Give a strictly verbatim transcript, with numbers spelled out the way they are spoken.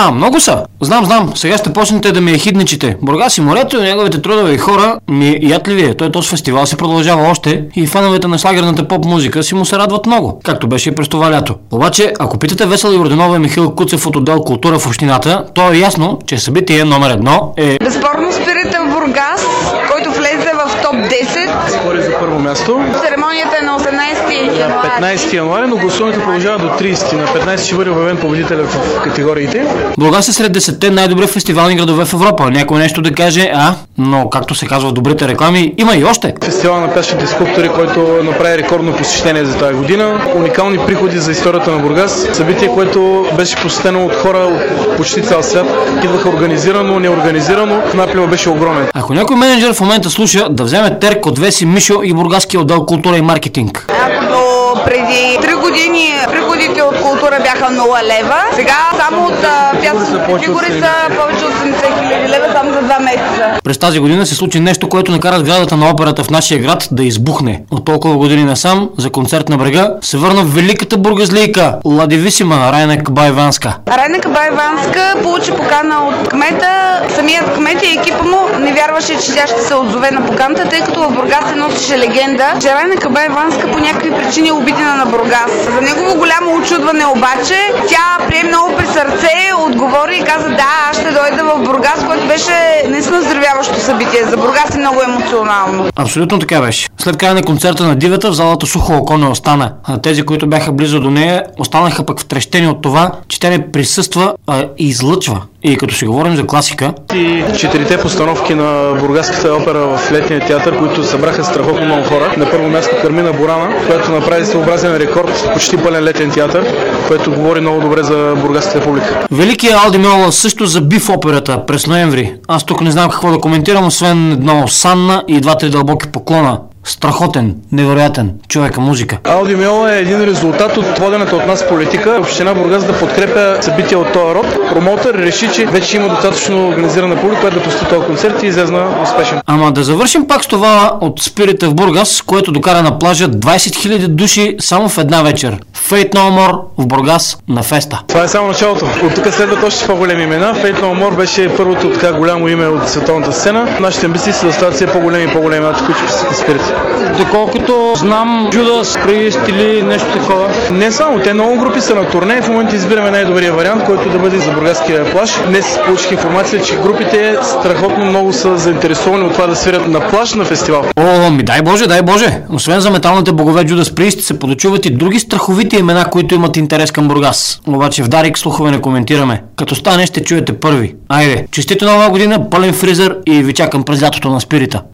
А, много са. Знам, знам. Сега ще почнете да ми е хидничите. Бургас и морето, неговите трудове и хора ми ядли ви е. Той този фестивал се продължава още и феновете на шлагерната поп музика си му се радват много, както беше и през това лято. Обаче, ако питате Весела Йорданова и Михаил Куцев от отдел култура в общината, то е ясно, че събитие номер едно е... Безспорно Спирита в Бургас, който влезе в топ десет. Спори за първо място. Церемонията е на осемнадесети януари. На петнадесети януари, но гласуването продължава до тридесети. На петнадесети ще бъде обявен победителя в категориите. Бургас е сред десетте най-добри фестивални градове в Европа. Някой нещо да каже, а, но както се казва в добрите реклами, има и още. Фестивал на пясъчните скулптури, който направи рекордно посещение за тази година. Уникални приходи за историята на Бургас. Събитие, което беше посетено от хора от почти цял свят. Идваха организирано, неорганизирано. Наплива беше огромен. Ако някой менеджер в момента слуша, да вземе терк от Веси Мишо и бургаския отдел култура и маркетинг. Ако до преди три години приходите от култура бяха нула лева, сега само от пясъчните фигури са повече от осемдесет хиляди лева само за два месеца. През тази година се случи нещо, което накара сградата на операта в нашия град да избухне. От толкова години насам за концерт на брега се върна великата бургазлийка Ладивисима Райна Кабаеванска. Райна Кабаеванска получи покана от кмета. Самият кмет и екипа му не вярваше, че тя ще се отзове на поканата, тъй като в Бургас се носеше легенда, че Райна Кабаеванска по някакви причини е обидена на Бургас. За негово голямо очудване обаче, тя прие много при сърце, отговори и каза: да, аз ще дойда в Бургас, което беше наистина здравяващо събитие. За Бургас е много емоционално. Абсолютно така беше. След края на концерта на Дивата в залата сухо око не остана. А тези, които бяха близо до нея, останаха пък втрещени от това, че тя не присъства, а излъчва. И като си говорим за класика... И четирите постановки на Бургаската опера в летния театър, които събраха страхотно много хора. На първо място Кармина Бурана, която направи своеобразен рекорд, почти пълен летен театър, което говори много добре за бургаската публика. Великият Алди Меола също заби в операта през ноември. Аз тук не знам какво да коментирам, освен едно санна и два-три дълбоки поклона. Страхотен, невероятен човека музика. Алди Меола е един резултат от водената от нас политика. Община Бургас да подкрепя събития от този род. Промоутър реши, че вече има достатъчно организирана публика, която да посети този концерт и излезна успешен. Ама да завършим пак с това от Спирита в Бургас, което докара на плажа двадесет хиляди души само в една вечер. Faith No More в Бургас на феста. Това е само началото. От тук следват още по-големи имена. Faith No More беше първото така голямо име от световната сцена. Нашите амбиции са да стават все по-големи и по-големи, които ще Спирит. Доколкото знам, Judas Priest или нещо такова. Не само, те много групи са на турне и в момента избираме най-добрия вариант, който да бъде за бургаския плаж. Днес получих информация, че групите страхотно много са заинтересовани от това да свирят на плаж на фестивал. О, ми дай Боже, дай Боже! Освен за металните богове Judas Priest се подочуват и други страховити имена, които имат интерес към Бургас. Обаче в Дарик слухове не коментираме. Като стане ще чуете първи. Айде, честито нова година, пълен фризер и ви чакам през лятото на Спирита.